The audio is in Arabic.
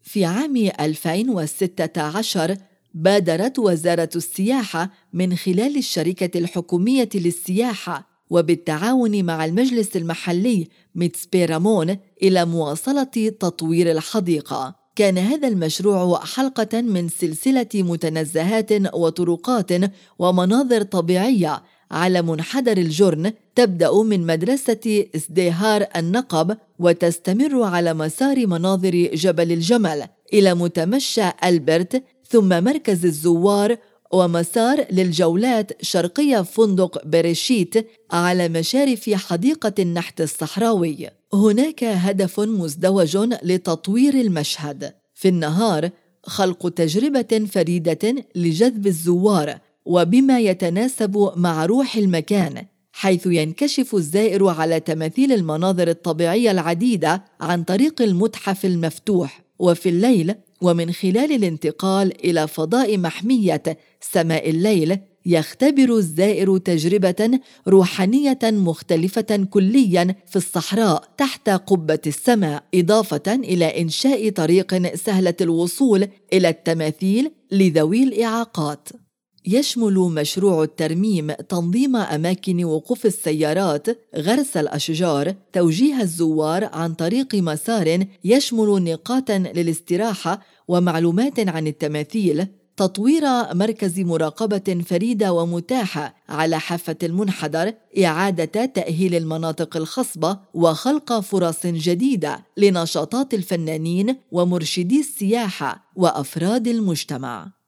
في عام 2016 بادرت وزارة السياحة من خلال الشركة الحكومية للسياحة وبالتعاون مع المجلس المحلي ميتسبي رامون إلى مواصلة تطوير الحديقة. كان هذا المشروع حلقة من سلسلة متنزهات وطرقات ومناظر طبيعية على منحدر الجرن، تبدأ من مدرسة ازدهار النقب وتستمر على مسار مناظر جبل الجمل إلى متمشى ألبرت، ثم مركز الزوار، ومسار للجولات شرقية فندق بريشيت على مشارف حديقة النحت الصحراوي. هناك هدف مزدوج لتطوير المشهد. في النهار خلق تجربة فريدة لجذب الزوار وبما يتناسب مع روح المكان، حيث ينكشف الزائر على تماثيل المناظر الطبيعية العديدة عن طريق المتحف المفتوح. وفي الليل ومن خلال الانتقال إلى فضاء محمية سماء الليل يختبر الزائر تجربة روحانية مختلفة كلياً في الصحراء تحت قبة السماء، إضافة إلى إنشاء طريق سهلة الوصول إلى التماثيل لذوي الإعاقات. يشمل مشروع الترميم تنظيم أماكن وقوف السيارات، غرس الأشجار، توجيه الزوار عن طريق مسار يشمل نقاطاً للاستراحة ومعلومات عن التماثيل، تطوير مركز مراقبة فريدة ومتاحة على حافة المنحدر، إعادة تأهيل المناطق الخصبة وخلق فرص جديدة لنشاطات الفنانين ومرشدي السياحة وأفراد المجتمع.